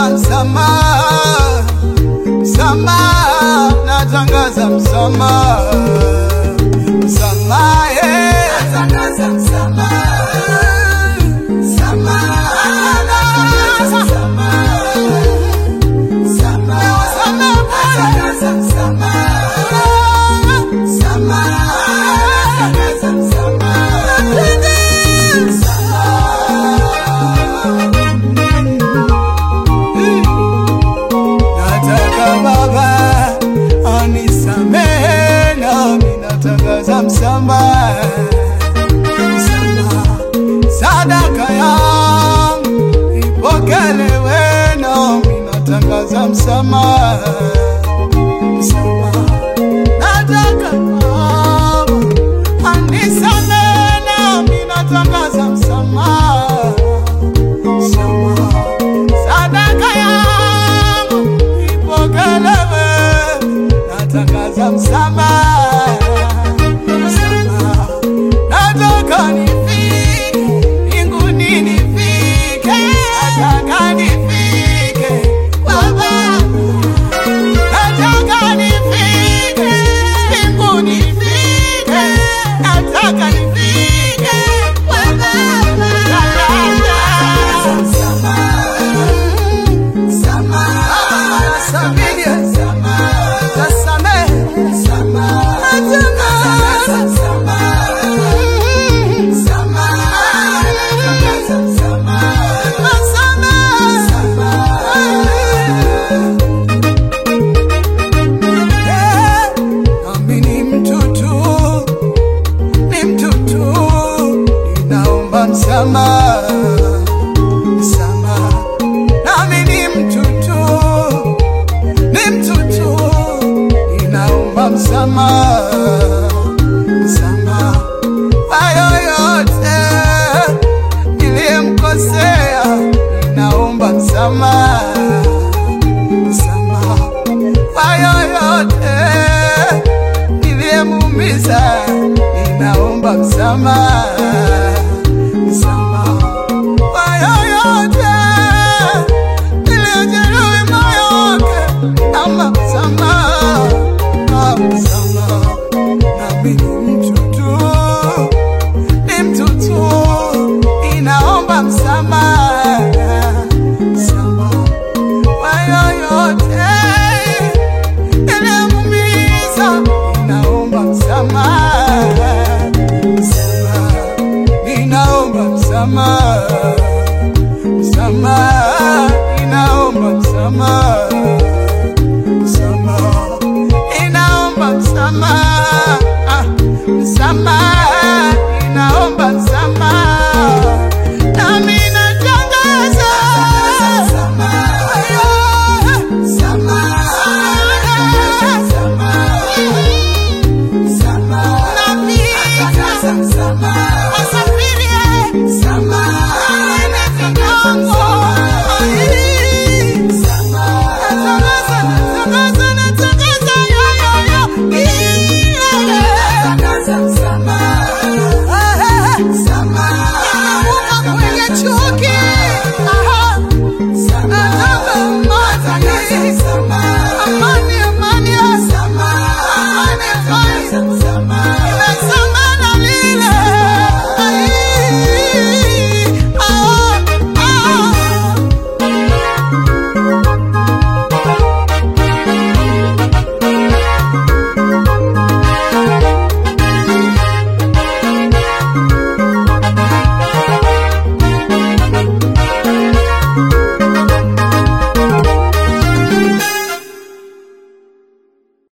msamaha, msamaha, natangaza msamaha, msamaha, natangaza msamaha, msamaha, natangaza msamaha, msamaha, natangaza msamaha, msamaha, natangaza msamaha. Baba anisamehe nami natangaza msamaha, msamaha, sadaka yangu ipokelewe nami natangaza msamaha, msamaha, nataka Baba anisamehe nami natangaza msamaha, msamaha, sadaka yangu ipokelewe natangaza msamaha, msamaha, nataka nifike mbinguni, nifike, nataka nifike kwa Baba, nataka nifike mbinguni, nifike, nataka nifike kwa Baba, natangaza msamaha, msamaha, nasamehe, msamaha, msamaha, nami ni mtutu, ninaomba msamaha, msamaha, kwa yoyote niliyemkosea, ninaomba msamaha, msamaha, kwa yoyote niliyemuumiza, ninaomba msamaha, msamaha, kwa yoyote niliyejeruhi moyo wake, ama msamaha, msamaha, nami ni mtutu, ninaomba msamaha, msamaha, kwa yoyote niliyemuumiza, ninaomba msamaha, msamaha, ninaomba msamaha, msamaha, ninaomba msamaha.